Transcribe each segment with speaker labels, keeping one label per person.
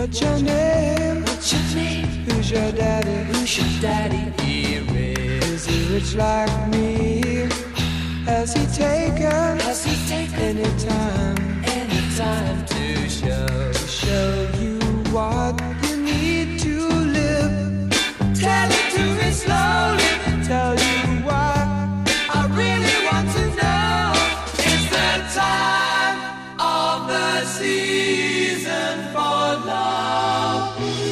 Speaker 1: What's your name?
Speaker 2: What's your name?
Speaker 1: Who's your daddy?
Speaker 2: Who's your daddy? He
Speaker 1: Is he rich like me? Has he taken any time
Speaker 2: to
Speaker 1: show you what you need to live? Tell it to me slowly. Tell you why I really want to know. It's the time of the season for love.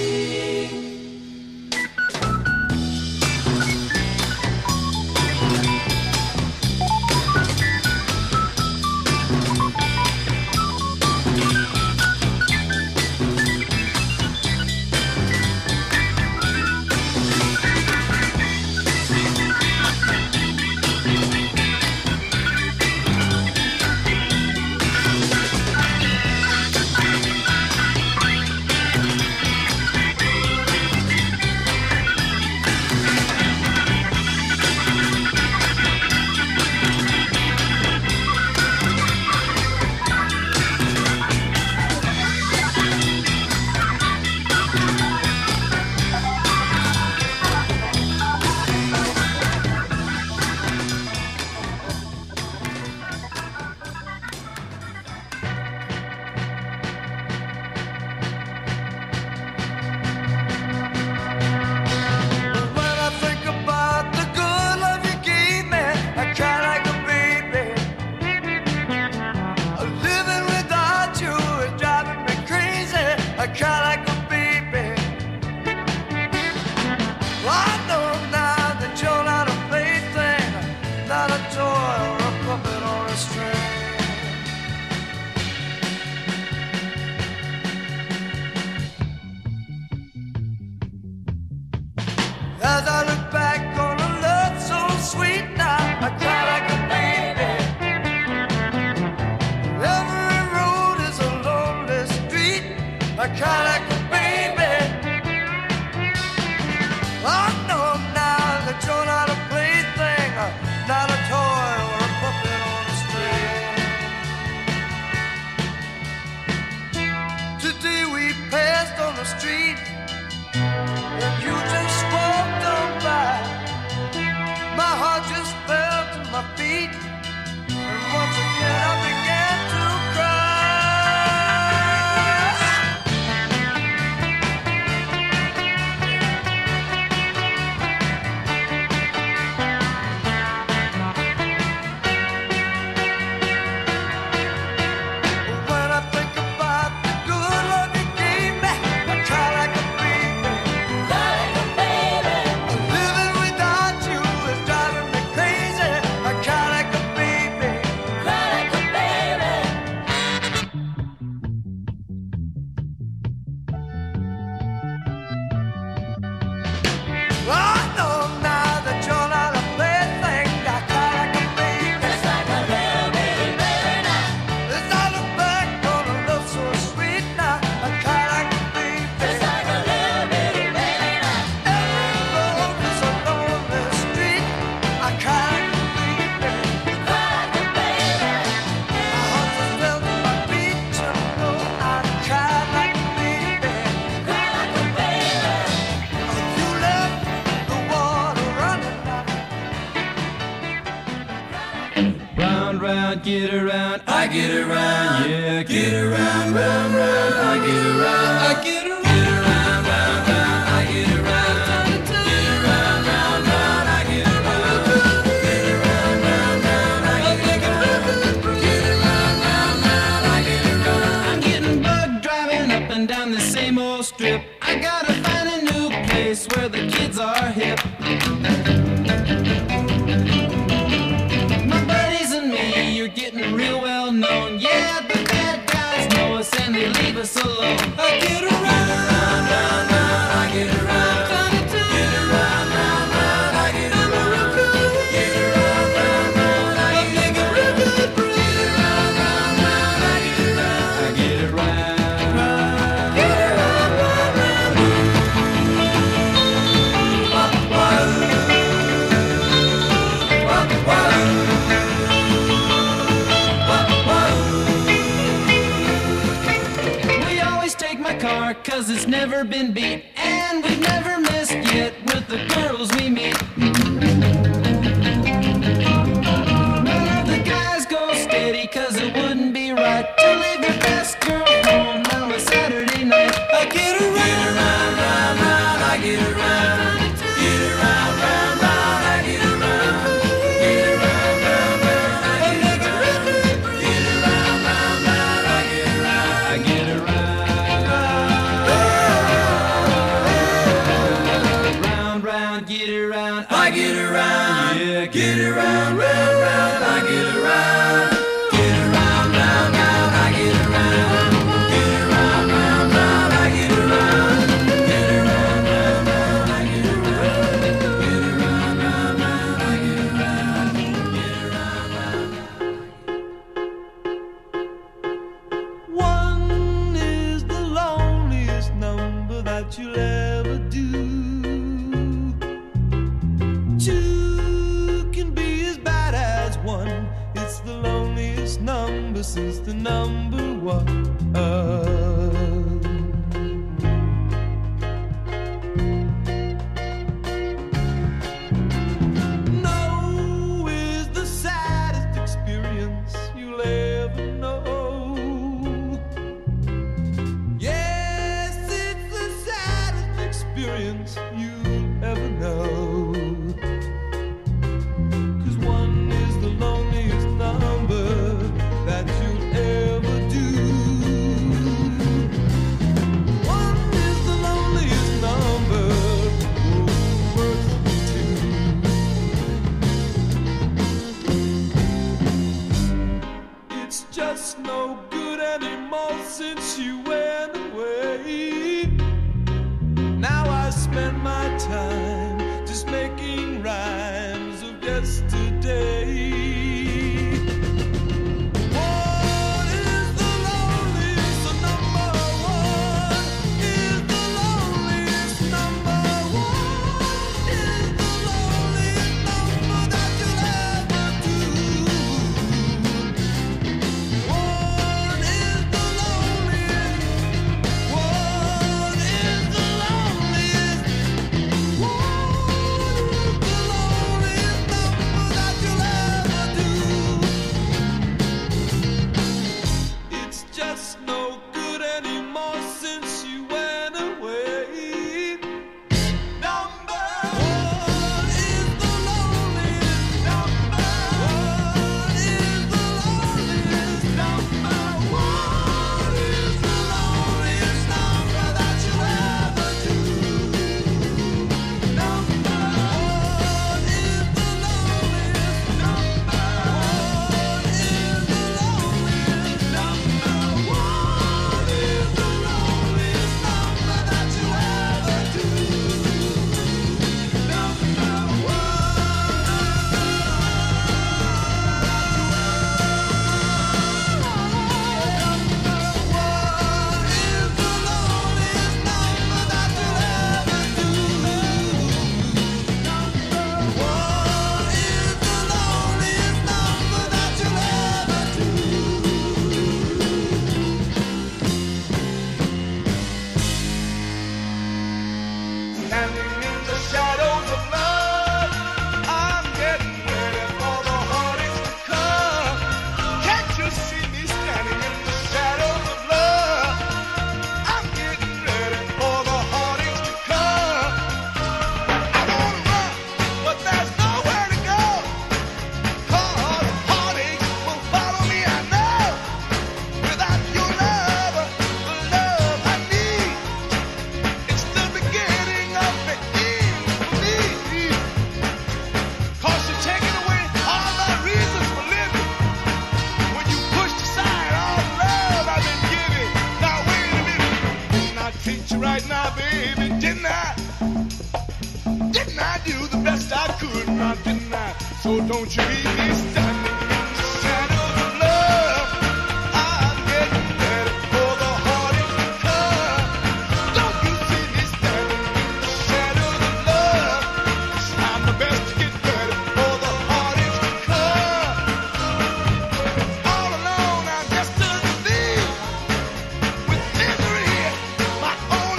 Speaker 1: As I look back on a love so sweet now, I cry like a baby. Every road is a lonely street. I cry like a baby. I know now that you're not a plaything, not a toy or a puppet on a string. Today we passed on the street, and you just walked on by. My heart just fell to my feet, and once again I began to cry. When I think about the good love you gave me, I cry like a baby. Living without you is driving me crazy. I cry like a baby. I know now that you're not a plaything. I cry like a baby. As I look back on a love so sweet now, I cry like a baby. Every road is a lonely street. I cry like a baby. My heart just fell to my feet. You know I cry like a baby. You left the water running out.
Speaker 3: Round, round, get around, I get around, yeah, get around, round, round, I get around, I get around, get around, round, round, I get around, get around, round, round, I get around, get around, round, round, I get around, get around, round, round, I get around. I'm getting bugged driving up and down the same old strip. I gotta find a new place where the kids are hip. My buddies and me, you're getting real well known. Yeah, the bad guys know us and they leave us alone. I get around, round, round, round, I get around. Get around, round, round, I get around. Get around, round, round, I get around. Get around, round, round, I get around. I get around. Get around, round, round. We always take my car 'cause it's never been beat, and we've never missed yet with the girls we meet. None of the guys go steady, 'cause it wouldn't be right to leave your best girl home on a Saturday night. I get around, round, round, round, I get around. Get around, round, round, I get around. Get around, round, round, I get around. Get around, round, round, I get around. I get around. Round, round, get around. I get around. Yeah, get around, round, round, I get around. Get around, round, round, I get around. Get around, round, round, I get around. Get around, round, round, I get around. Get around, round, round, I get around. Get around, round, round.
Speaker 1: One is the loneliest number that you'll ever do. Two can be as bad as one. It's the loneliest number since the number one. No is the saddest experience you'll ever know. Yes, it's the saddest experience you'll ever know. 'Cause one is the loneliest number that you'll ever do. One is the loneliest number, worth two. It's just no good anymore since you went away. Now I spend my time just making rhymes of yesterday. One is the loneliest, the number one is the loneliest number. One is the loneliest number that you'll ever do. One is the loneliest. One is the loneliest. One is the loneliest number that you'll ever do. It's just no good anymore since you went away. Number one is the loneliest number. One is the loneliest number. One is the loneliest number that you'll ever do. Number one is the loneliest number. One is the loneliest number. One is the loneliest number that you'll ever do. Standing in the shadows of love, I'm getting ready for the heartaches to come. Can't you see me standing in the shadows of love? I'm getting ready for the heartaches to come. I wanna run, but there's nowhere to go. 'Cause heartache will follow me, I know. Without your love, the love I need, it's the beginning of the end for me. 'Cause you're taking away all my reasons for living. When you pushed aside all the love I've been giving. Now wait a minute. Didn't I treat you right now, baby? Didn't I? Didn't I do the best I could? Now didn't I? So don't you leave me standing in the shadows of love. I'm getting ready for the heartache to come. Don't you see me standing in the shadows of love? I'm the best to get ready for the heartache to come. All alone, I'm just a thief with misery, my own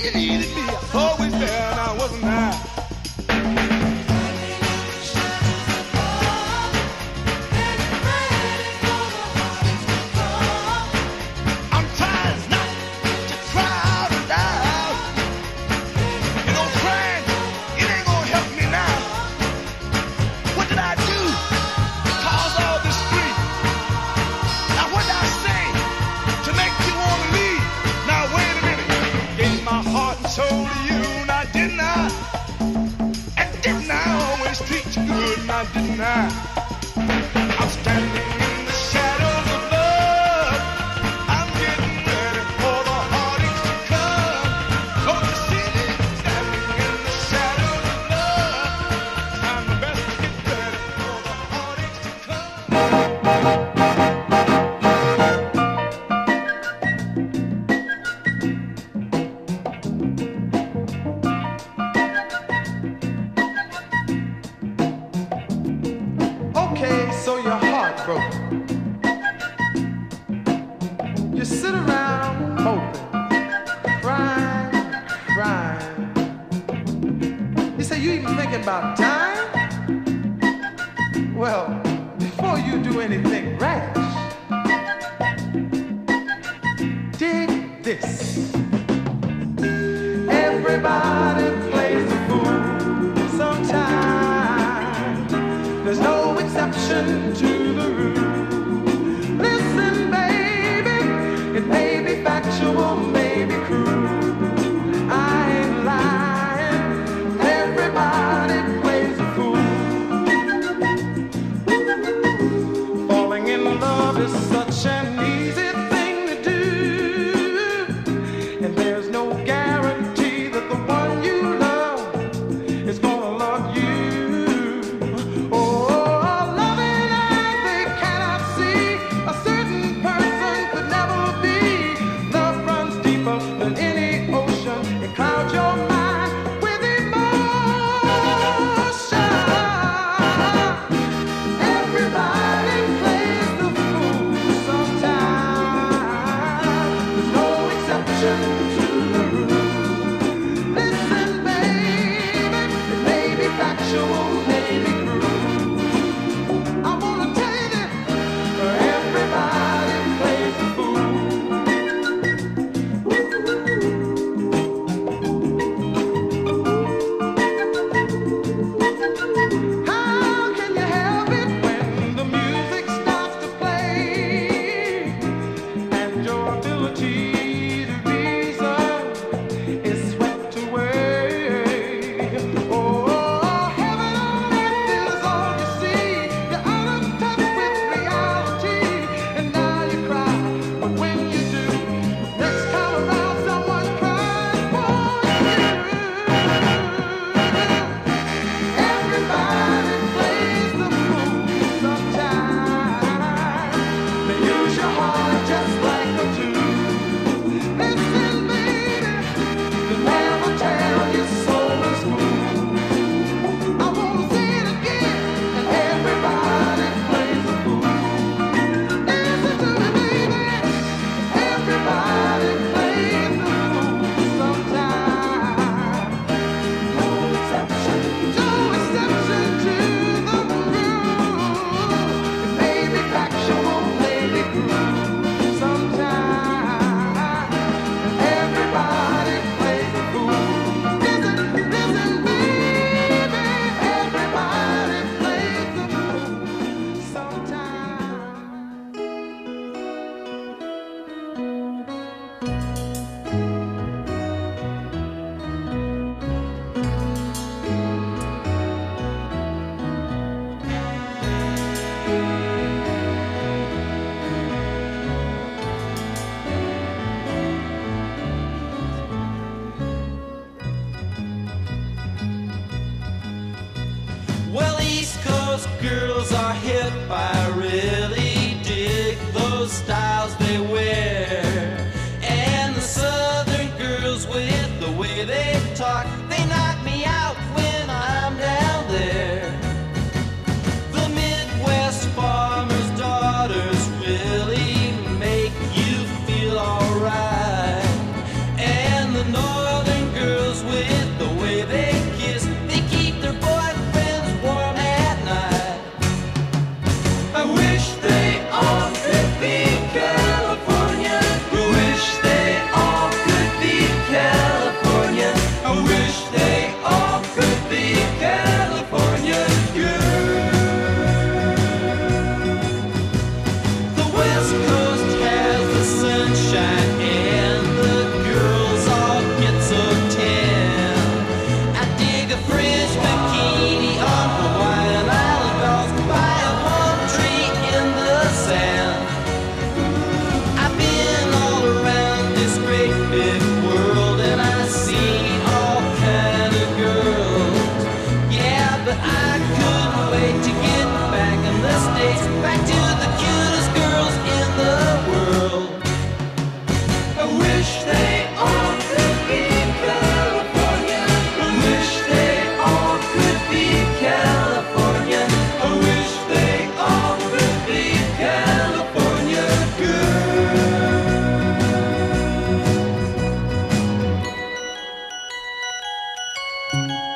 Speaker 1: you needed me, I was always there, and I wasn't there. I'm trying not to cry out and die. You know, crying, it ain't gonna help me now. What did I do to cause all this grief? Now what did I say to make you want to leave? Now wait a minute. Gave my heart and soul to you, now didn't I? And didn't I always treat you good, now didn't I? I'm standing in the shadows of love. I'm getting ready for the heartaches to come. Don't you see me? Standing in the shadows of love. I'm the best to get ready for the heartaches to come. Okay, so your heart broke. You sit around hoping, crying, crying. You say you even thinking about time? Well, before you do anything rash, dig this. Everybody plays the fool sometimes. There's no exception to the rule. Listen, baby, it may be factual, may be cruel. I ain't lying. Everybody plays the fool. Falling in love is such an easy thing to do, and there's no guarantee that the one you love is gonna love you. Oh, loving eyes, they cannot see. A certain person could never be. Love runs deeper than any ocean. It clouds your mind with emotion. Everybody plays the fool sometimes. There's no exception to the rule. Listen, baby, it may be factual, may be cruel. I wanna tell you that everybody plays the fool. How can you help it when the music starts to play and your ability to reason is swept away? Oh, heaven on earth is all you see. You're out of touch with reality, and now you cry. But when you do, next time around, someone cries for you. Everybody plays the fool sometimes. They use your heart just like a tool. Listen, baby, they never tell your soul is smooth. I wanna say it again, and everybody plays the fool. Listen to me, baby, everybody plays the fool sometimes. No exception to the rule. It may be factual, may be cruel. Sometimes everybody plays the fool. Listen, baby, everybody plays the fool sometimes.
Speaker 3: Well, East Coast girls are hip. I really dig those styles they wear. And the Southern girls, with the way they talk, they knock me out when I'm down there. The Midwest farmers' daughters really make you feel alright. And the Northern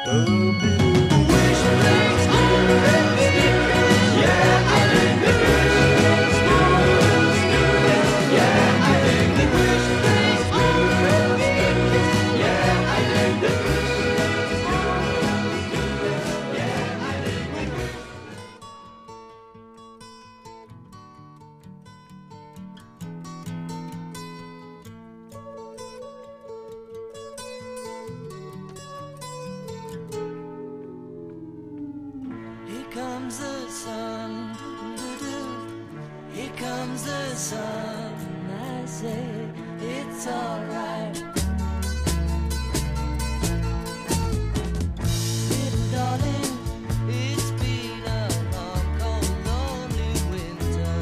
Speaker 1: comes the sun, here comes the sun. I say it's alright. Little darling, it's been a long, cold, lonely winter.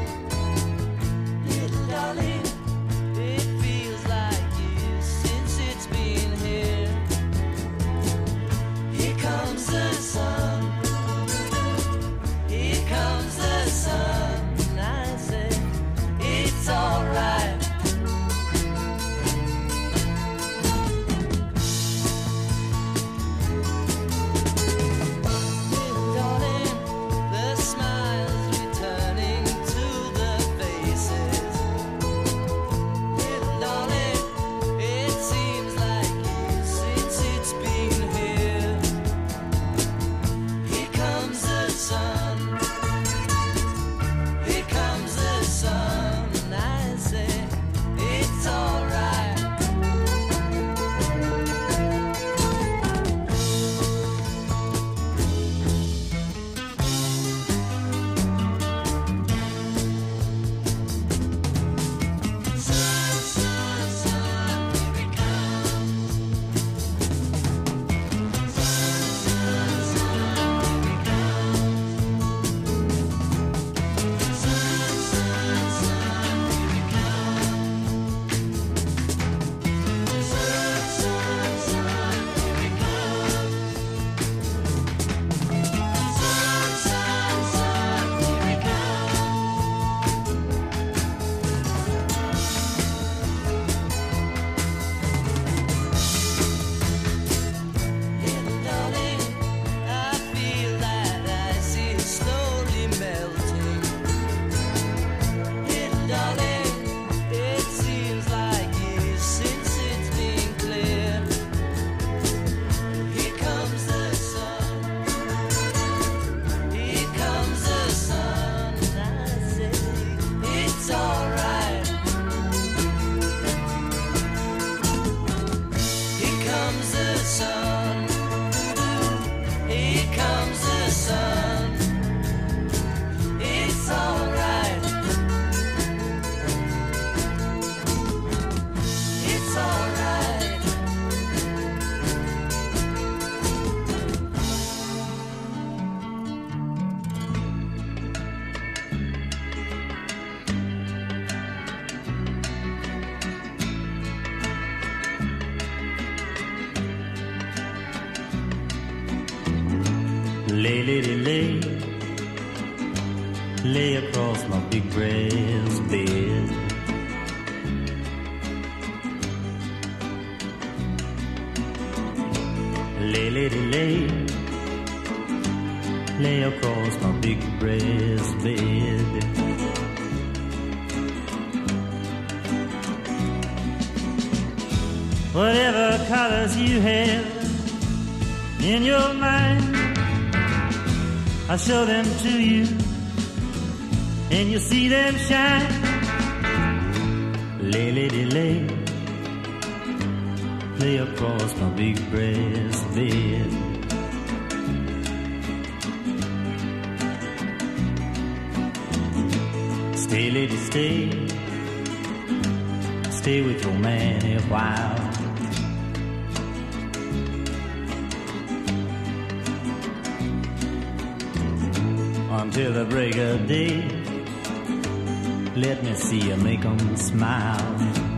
Speaker 1: Little darling, it feels like years since it's been here. Here comes the sun. Here comes the sun. I say it's alright. Little darling, the smiles returning to the faces. Little darling, it seems like years since it's been here. Here comes the sun. Here comes the sun. I say it's alright. Sun, sun, sun, here it comes. Sun, sun, sun, here it comes. Sun, sun, sun, here it comes. Sun, sun, sun, here it comes. Sun, sun, sun, here it Little darling, I feel that ice is slowly melting. Little darling, it seems like years since it's been clear. Here comes the sun. Here comes the sun. I say it's alright. Here comes the sun. Here comes the sun. It's alright. It's alright.
Speaker 4: Lay, lady, lay, lay across my big brass bed. Lay, lady, lay, lay across my big brass bed. Whatever colors you have in your mind, I'll show them to you, and you'll see them shine. Lay, lady, lay, lay across my big brass bed. Stay, lady, stay, stay with your man a while. Until the break of day, let me see you make 'em smile.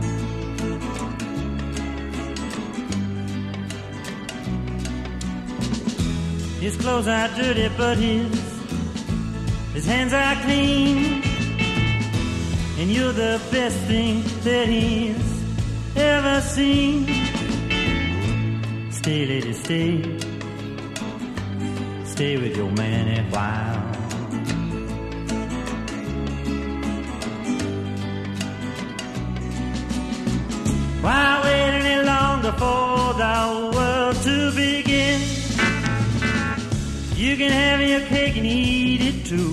Speaker 4: His clothes are dirty, but his hands are clean, and you're the best thing that he's ever seen. Stay, lady, stay. Stay with your man a while. Why wait any longer for the world to begin? You can have your cake and eat it too.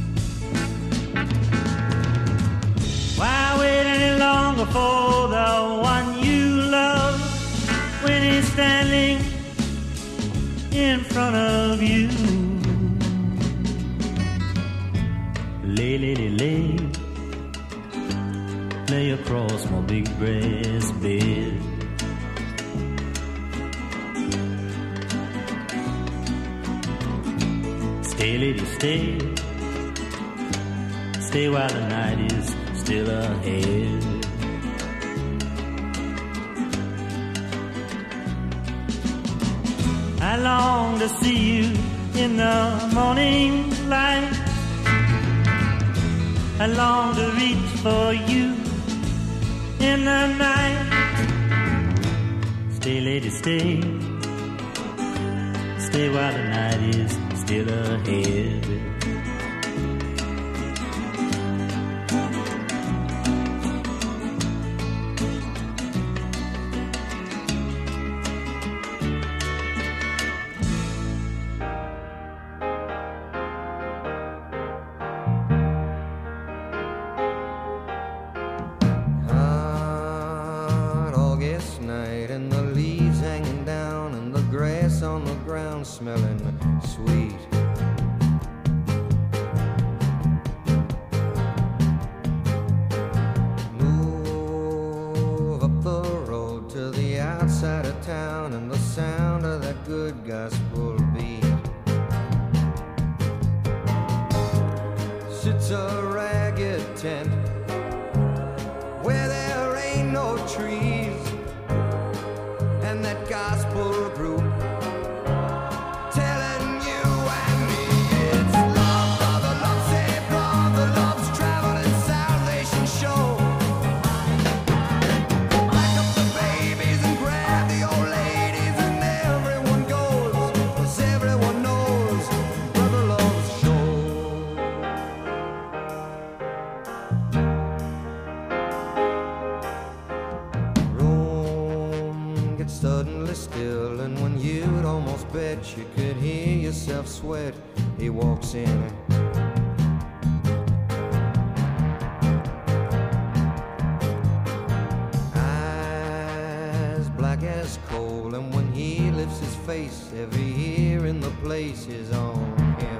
Speaker 4: Why wait any longer for the one you love when he's standing in front of you? Lay, lady, lay. Lay across my big breast bed. Stay, lady, stay. Stay while the night is still ahead. I long to see you in the morning light. I long to reach for you in the night. Stay, lady, stay. Stay while the night is still ahead.
Speaker 1: Smelling sweet. Move up the road to the outside of town and the sound of that good gospel beat. Sits a ragged tent where there ain't no trees, and that gospel group suddenly still, and when you'd almost bet you could hear yourself sweat, he walks in. Eyes black as coal, and when he lifts his face, every ear in the place is on him.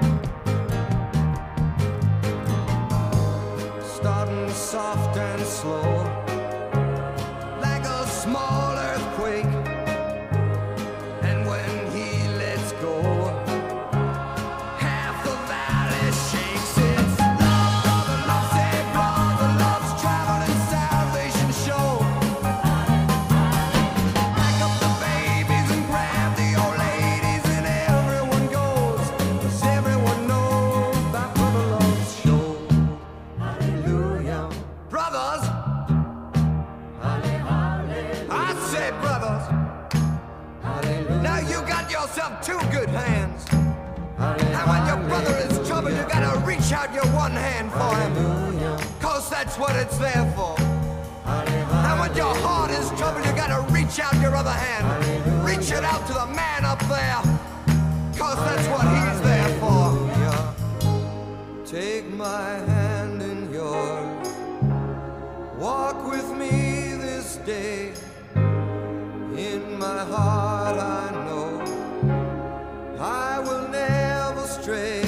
Speaker 1: Starting soft and slow, like a small earthquake. Two good hands. And when your brother is trouble, you gotta reach out your one hand for him, 'cause that's what it's there for. And when your heart is trouble, you gotta reach out your other hand. Reach it out to the man up there, 'cause that's what he's there for. Take my hand in yours, walk with me this day. In my heart I know I will never stray.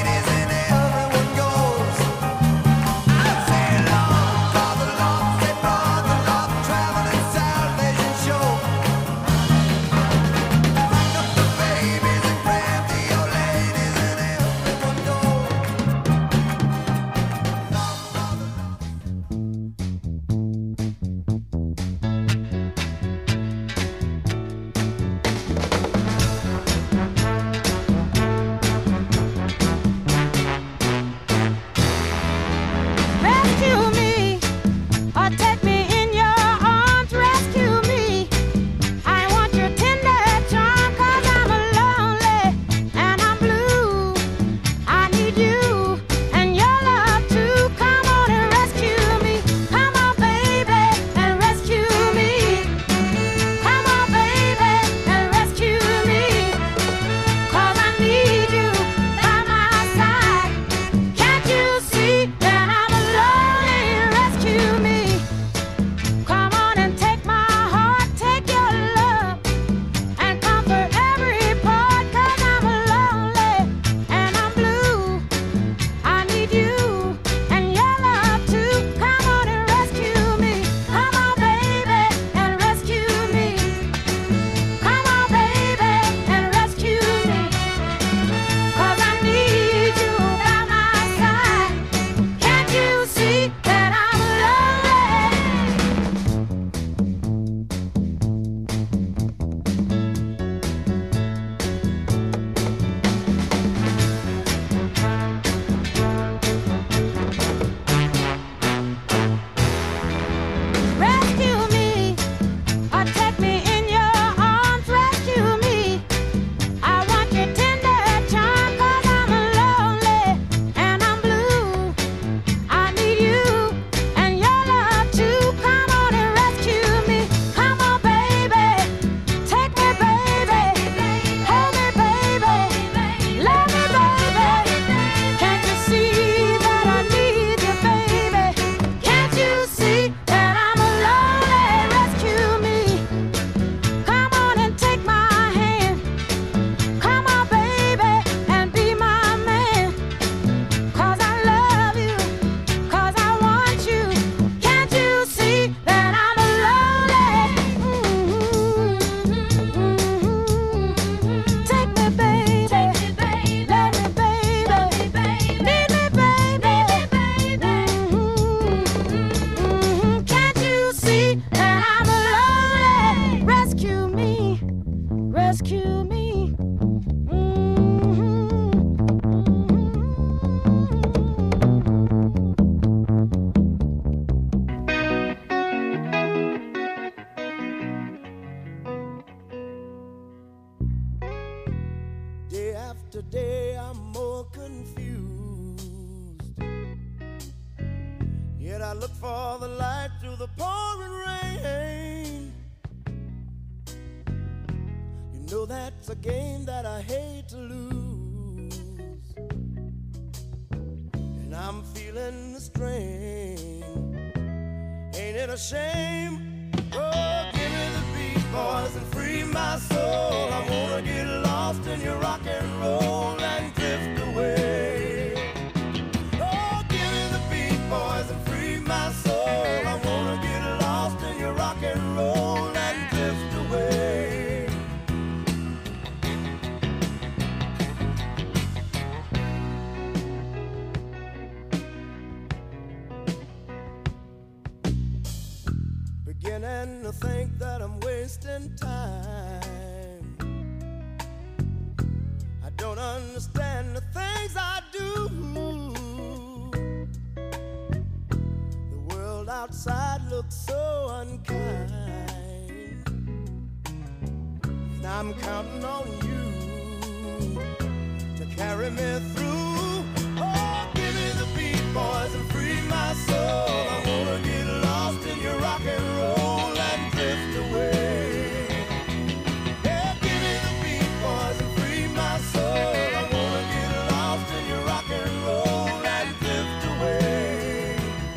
Speaker 1: Say, Lord, for the Lord, say,
Speaker 5: rescue me.
Speaker 1: Day after day, I'm more confused. Yet I look for the light through the pouring rain. You know that's a game that I hate to lose, and I'm feeling the strain. Ain't it a shame? Oh, give me the beat, boys, and free my soul. I wanna get lost in your rock and roll and drift away. Oh, give me the beat, boys, and free my soul. I wanna get lost in your rock and roll and drift away. Beginning to think that I'm wasting time. I don't understand the things I do. The world outside looks so unkind, and I'm counting on you to carry me through. Oh, give me the beat, boys, and free my soul. I wanna get lost in your rock and roll and drift away. Yeah, give me the beat, boys, and free my soul. I wanna get lost in your rock and roll and drift away.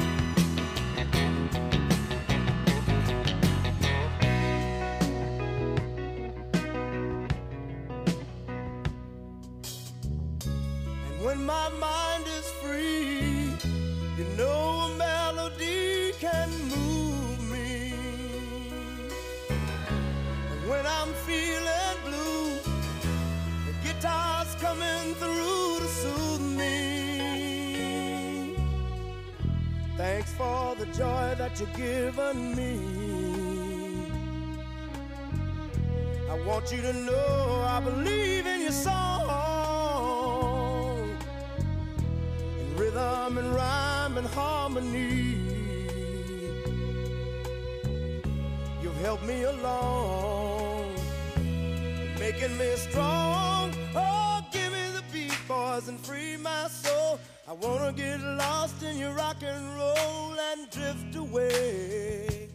Speaker 1: And when my mind is free, you know a melody can move me. And when I'm feeling blue, the guitar's coming through to soothe me. Thanks for the joy that you've given me. I want you to know I believe in your song, in rhythm and rhyme and harmony. You've helped me along, making me strong. Oh, give me the beat, boys, and free my soul. I wanna get lost in your rock and roll and drift away.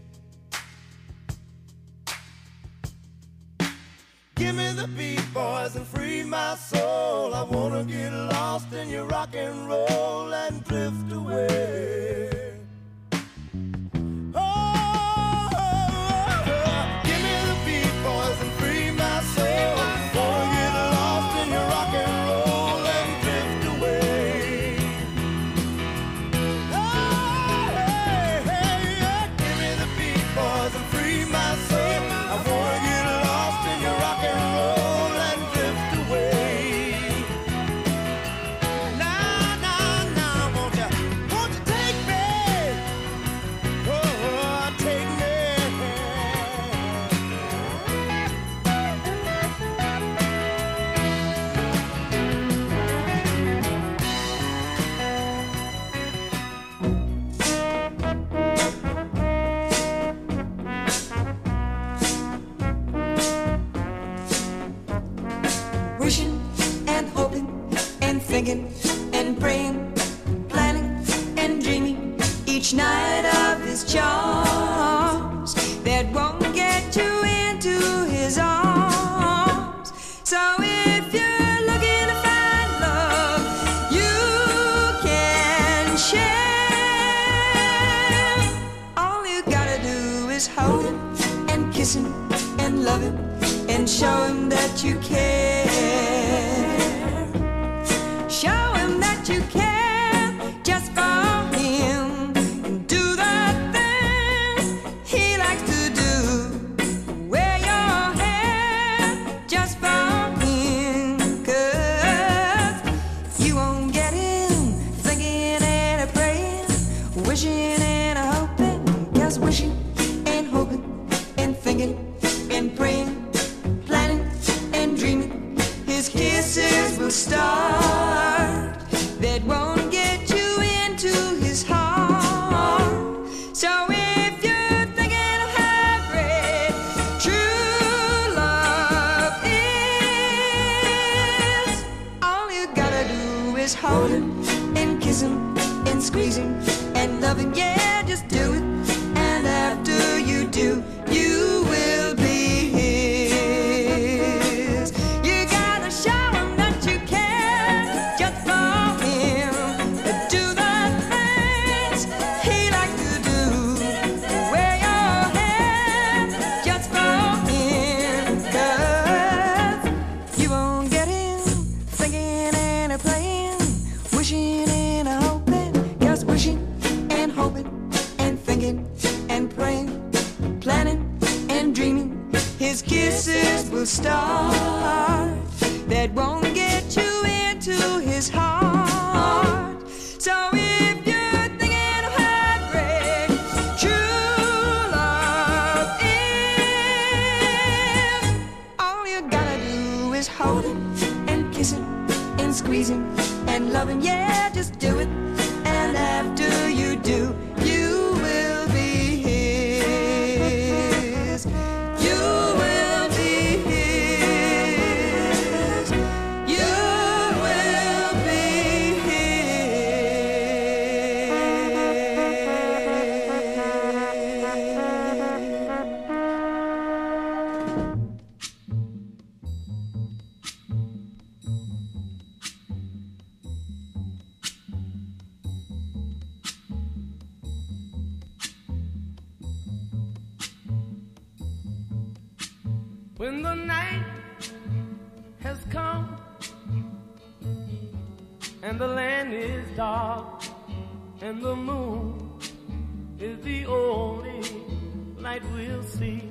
Speaker 1: Give me the beat, boys, and free my soul. I wanna get lost in your rock and roll and drift away. Oh, give me the beat, boys, and free my soul. Wanna get lost in your rock and roll and drift away. Oh, hey, hey, yeah. Give me the beat, boys, and free my soul. I wanna get lost in your rock and roll and drift away. Now, now, now, won't you take me? Oh, take me.
Speaker 6: Wishing and hoping and thinking and praying, planning and dreaming each night of his charms that won't get you into his arms. So if you're looking to find love, you can share. All you gotta do is hold him and kiss him and love him and show him that you care. Show him that you care just for him. And do the things he likes to do. Wear your hair just for him. 'Cause you won't get him thinking and a praying, wishing and a hoping. 'Cause wishing and hoping and thinking and praying, planning his kisses will start that won't get you into his heart. So if you're thinking of how great true love is, all you gotta do is hold him and kiss him and squeeze him and love him. Yeah, just do it. And after you do, you will be his. You gotta show him that you care just for him. Do the things he likes to do. Wear your hair just for him. 'Cause you won't get him thinking and a playing, wishing and a hoping, just wishing and hoping and thinking and praying, planning and dreaming. His kisses will start that won't get you into his heart. So if you're thinking of how great true love is, all you gotta do is hold him and kiss him and squeeze him and love him. Yeah, just do it. And after you do, you will be his. You will be his. You will be
Speaker 3: When the night has come and the land is dark and the moon is the only light we'll see.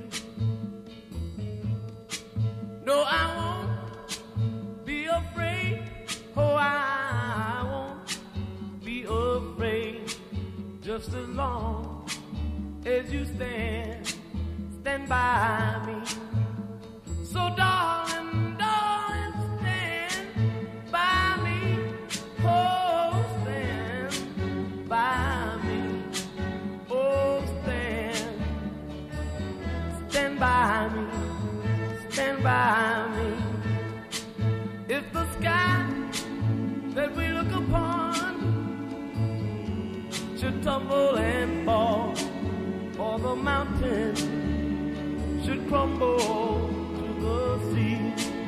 Speaker 3: No, I won't be afraid. Oh, I won't be afraid. Just as long as you stand by me. So darling, darling, stand by me. Oh, stand by me. Oh, stand by me. Stand by me. If the sky that we look upon should tumble and fall, or the mountain should crumble the sea,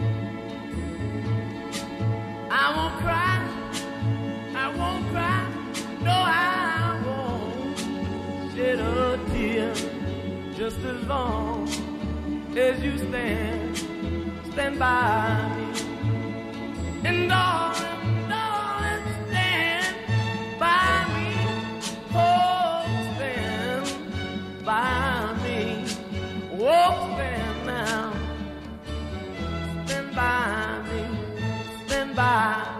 Speaker 3: I won't cry, I won't cry, no, I won't shed a tear, just as long as you stand by me. And darling, darling, stand by me, oh, stand by me, oh, stand now. Stand by me, stand by me.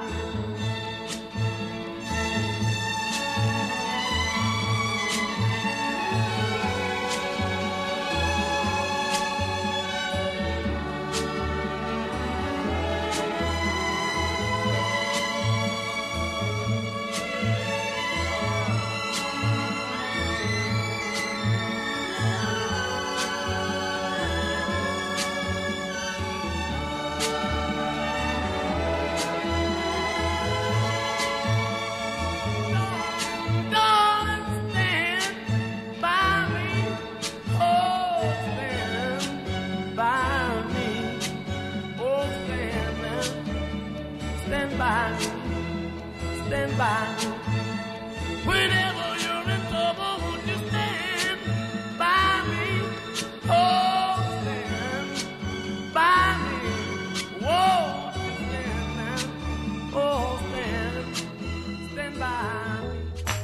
Speaker 3: Stand by me. Whenever you're in trouble, won't you stand by me? Oh, stand by me. Whoa, stand now. Oh, stand by me.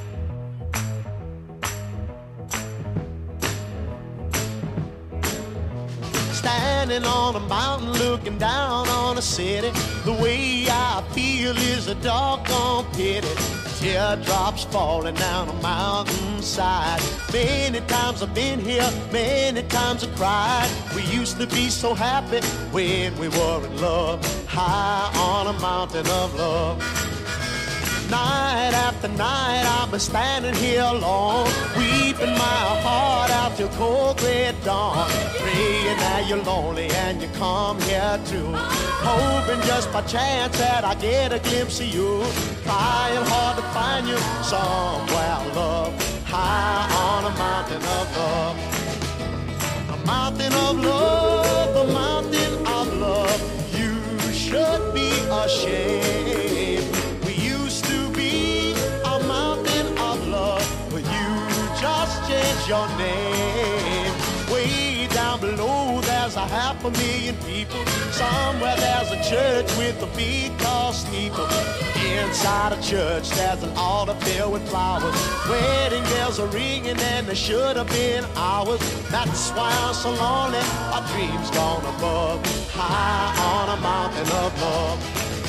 Speaker 5: Standing on a mountain looking down on a city, the way I feel is a doggone pity. Teardrops falling down a mountainside. Many times I've been here, many times I've cried. We used to be so happy when we were in love, high on a mountain of love. Night after night I've been standing here alone, weeping my heart out till cold gray dawn, praying that you're lonely and you come here too, hoping just by chance that I get a glimpse of you, trying hard to find you somewhere, love, high on a mountain of love. A mountain of love, a mountain of love. You should be ashamed. We used to be a mountain of love, but you just changed your name. Way down below there's a 500,000 people. Somewhere there's a church with a big tall steeple. Inside a church there's an altar filled with flowers. Wedding bells are ringing and they should have been ours. That's why I'm so lonely, our dreams gone above, high on a mountain of love.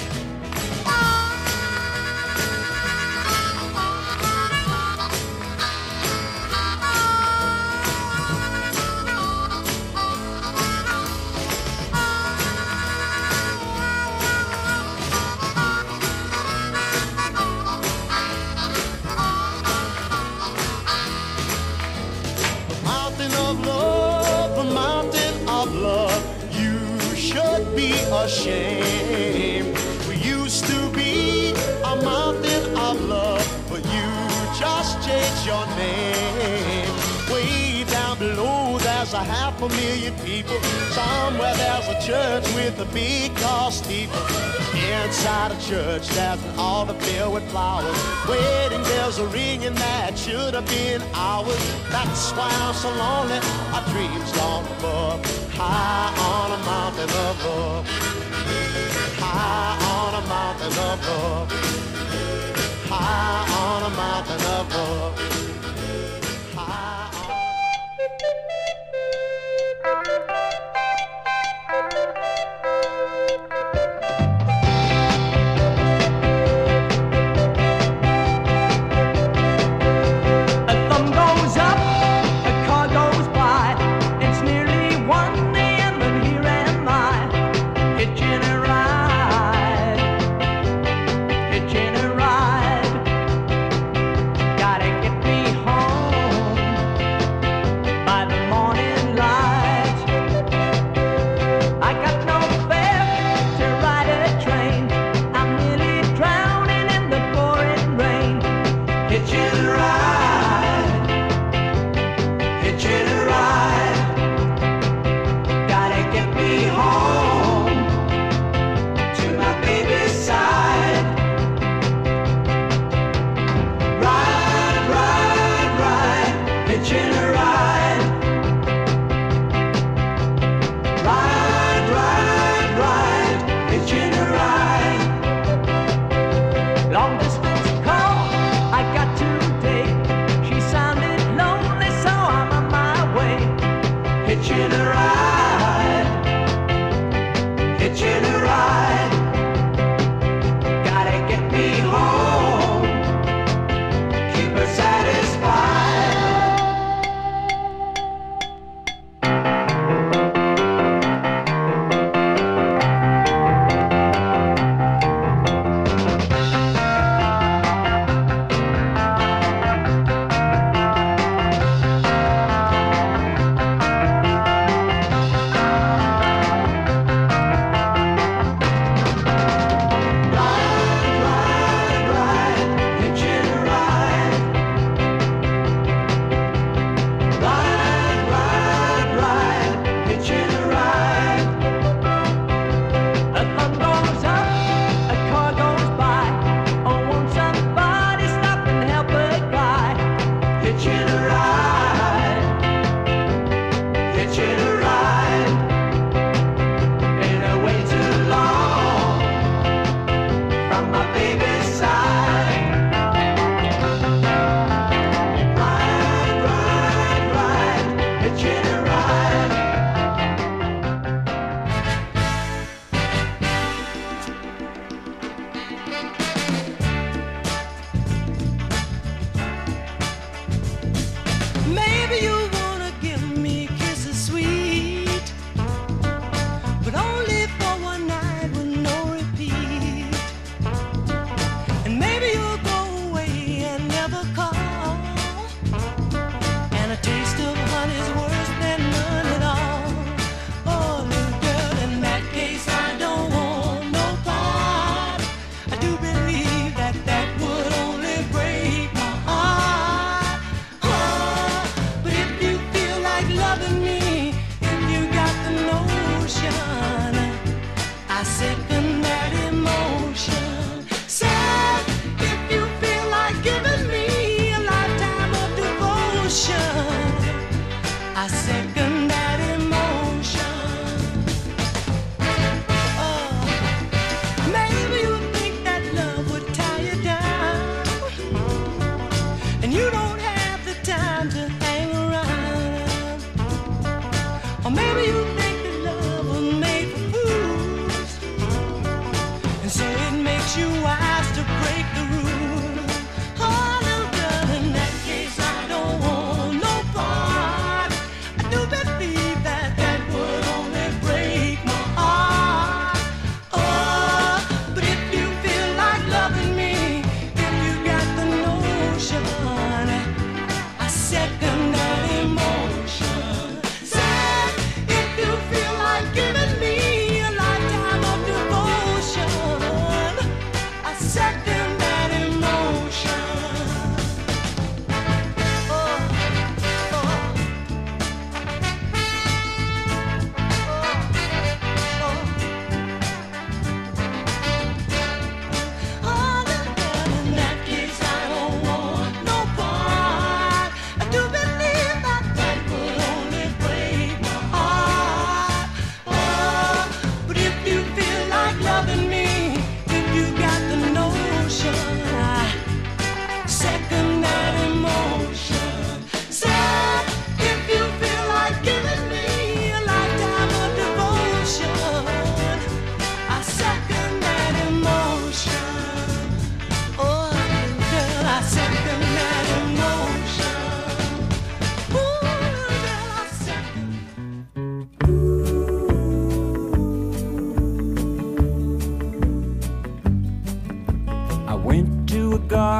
Speaker 5: Be ashamed. We used to be a mountain of love, but you just changed your name. Way down below there's a 500,000 people. Somewhere there's a church with a big tall steeple. Inside a church there's an altar filled with flowers. Wedding bells are ringing that should have been ours. That's why I'm so lonely, our dreams gone above, high on a mountain of love, high on a mountain of love, high on a mountain of love, high on...
Speaker 7: It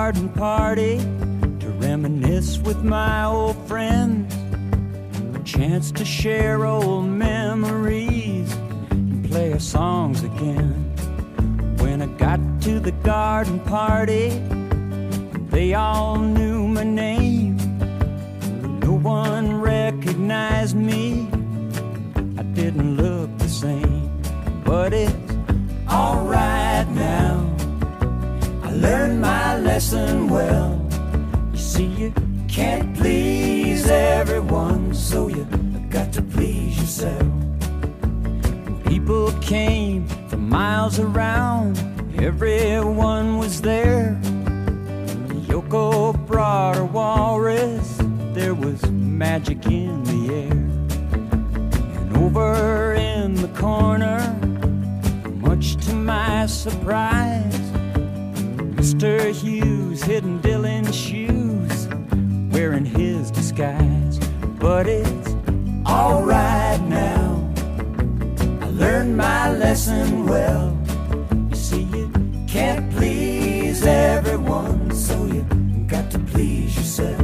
Speaker 7: garden party to reminisce with my old friends. A chance to share old memories and play our songs again. When I got to the garden party, they all knew my name. No one recognized me. I didn't look the same, but it's alright now. I learned my lesson well. You see, you can't please everyone, so you got to please yourself. And people came from miles around, everyone was there. Yoko brought her walrus, there was magic in the air. And over in the corner, much to my surprise, Mr. Hughes hidden Dylan's shoes, wearing his disguise. But it's alright now, I learned my lesson well. You see, you can't please everyone, so you got to please yourself.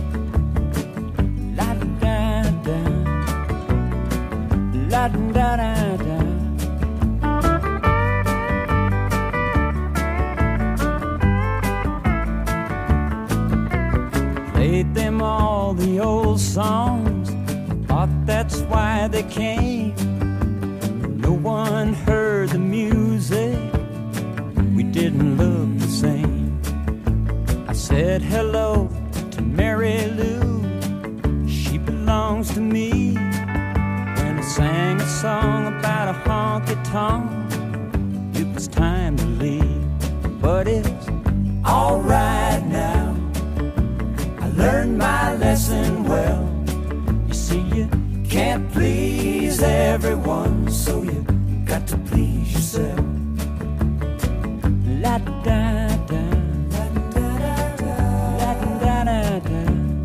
Speaker 7: La-da-da-da, la-da-da-da. Played them all the old songs, thought that's why they came. No one heard the music, we didn't look the same. I said hello to Mary Lou, she belongs to me. When I sang a song about a honky-tonk, it was time to leave. But it's alright now, learned my lesson well. You see, you can't please everyone, so you got to please yourself. La-da-da-da, la-da-da-da, la-da-da-da.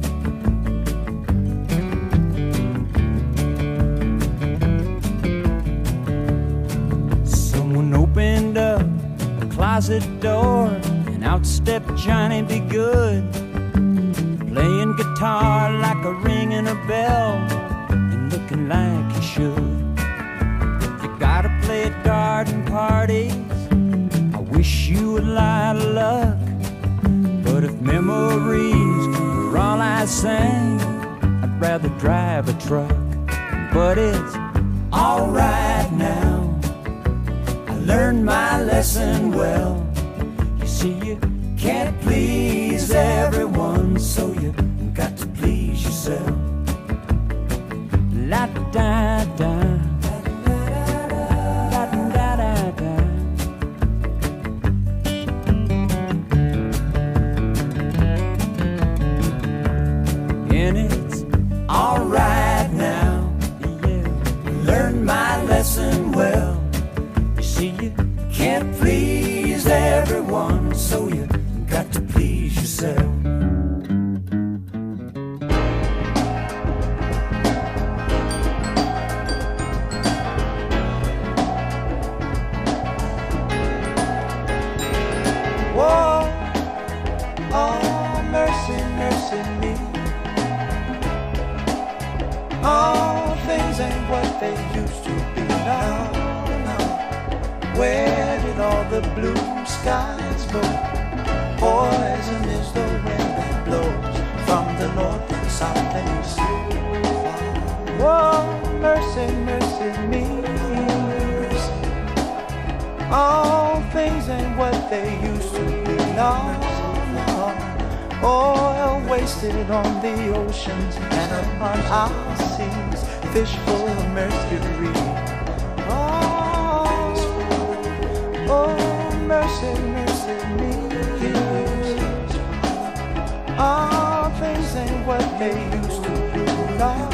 Speaker 7: Someone opened up a closet door, and out stepped Johnny B. Good, playing guitar like a ringing a bell, and looking like you should. You gotta play at garden parties, I wish you a lot of luck. But if memories were all I sang, I'd rather drive a truck. But it's alright now, I learned my lesson well. You see, you can't please everyone, so you got to please yourself. La-da-da-da, la-da-da-da. And it's alright now, yeah, learned my lesson well. You see, you can't please everyone, so you got to please yourself.
Speaker 1: Whoa, oh, mercy, mercy me. All things ain't what they used to be now. Where did all the blue skies go? Poison is the wind that blows from the north and south and east. Whoa, mercy, mercy me. All things ain't what they used to be now. Oil wasted on the oceans and upon our seas, fish full of mercury. Oh, mercy, mercy me. All things ain't what they used to be now.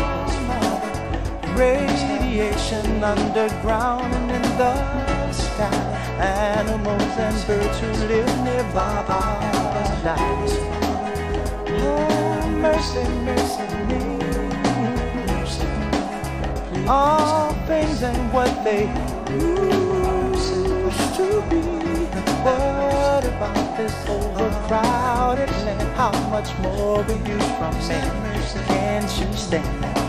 Speaker 1: Radiation underground and in the sky, animals and birds who live nearby paradise. Oh, mercy, mercy me. All things ain't what they used to be. What about this overcrowded
Speaker 5: shortly. How much more will you from me? Can't you stand that?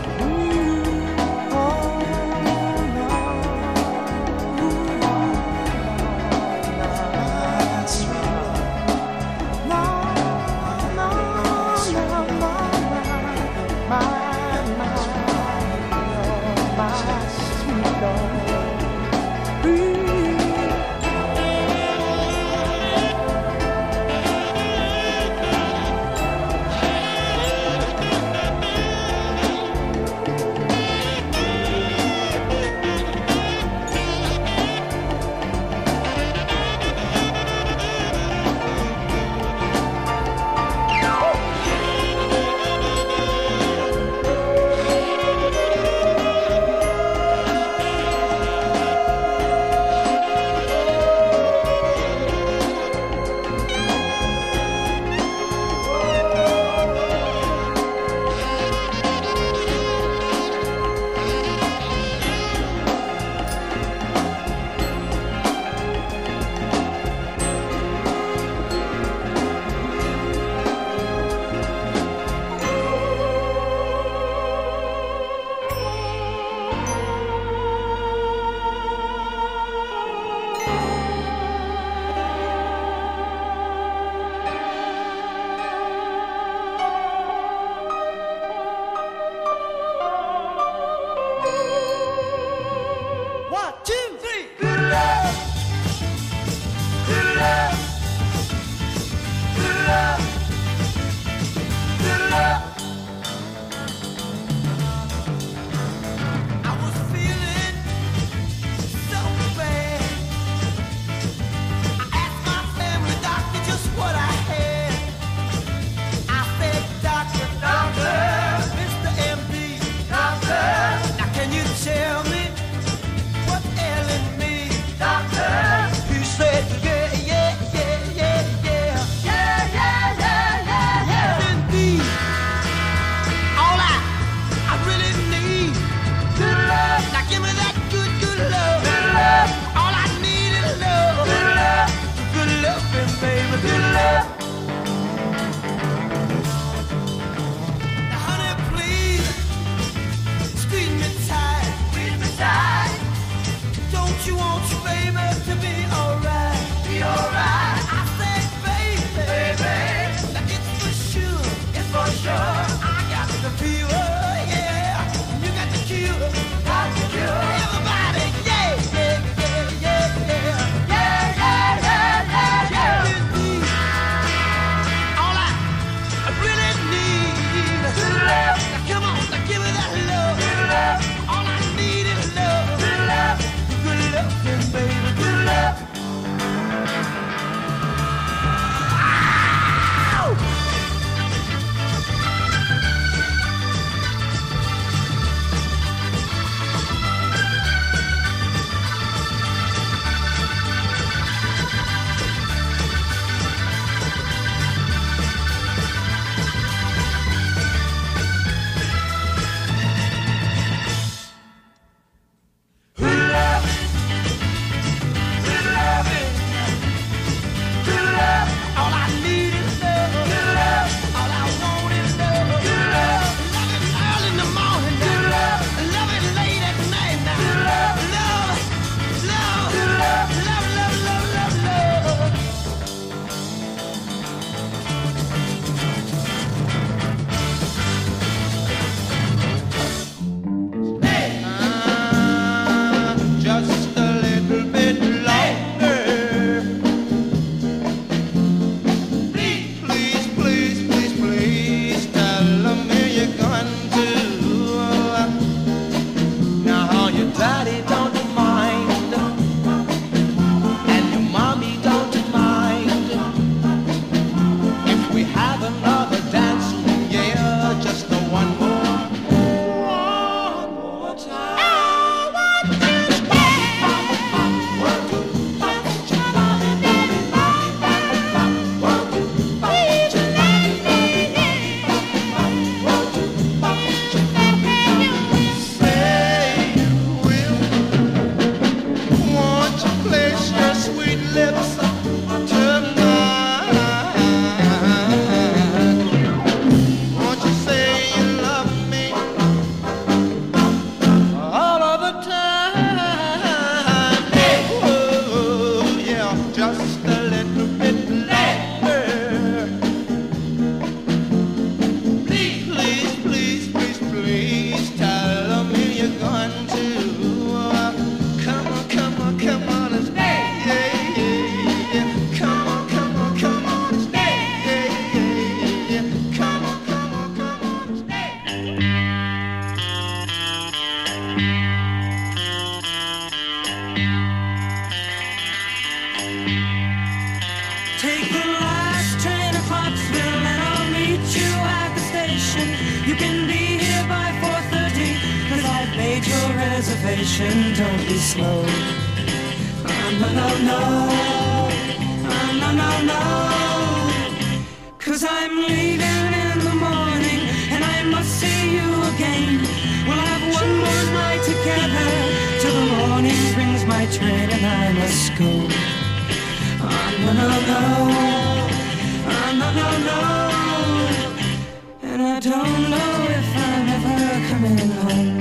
Speaker 6: station, don't be slow. No, no, no. No, no, no. 'Cause I'm leaving in the morning and I must see you again. We'll have one more night together till the morning brings my train and I must go. No, no, no. No, no, no. And I don't know if I'm ever coming home.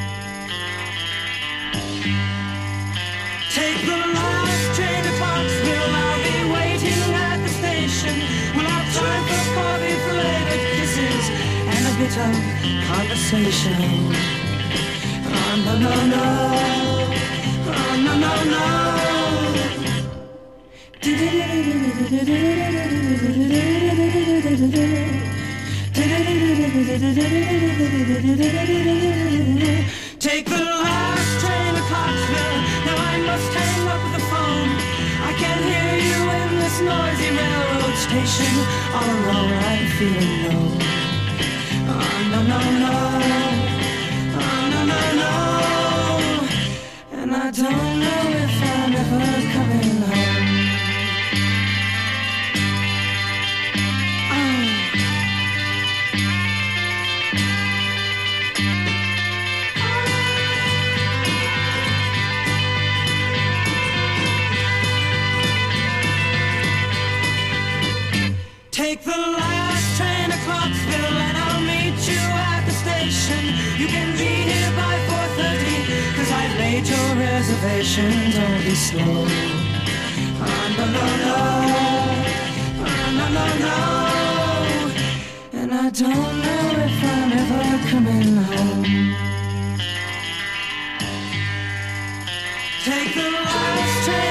Speaker 6: Take the last train to Parksville, I'll be waiting at the station. We'll have time for coffee, belated kisses, and a bit of conversation. No, no, no. No, no, no. Take the last train to Clarksville. Now I must hang up the phone. I can't hear you in this noisy railroad station. All alone I'm feeling low. No, no, no. No, no, no. And I don't know if I'm ever coming home. Take the last train to Clarksville and I'll meet you at the station. You can be here by 4:30, 'cause I've made your reservation. Don't be slow. No, no, no. No, no, no. And I don't know if I'm ever coming home. Take the last train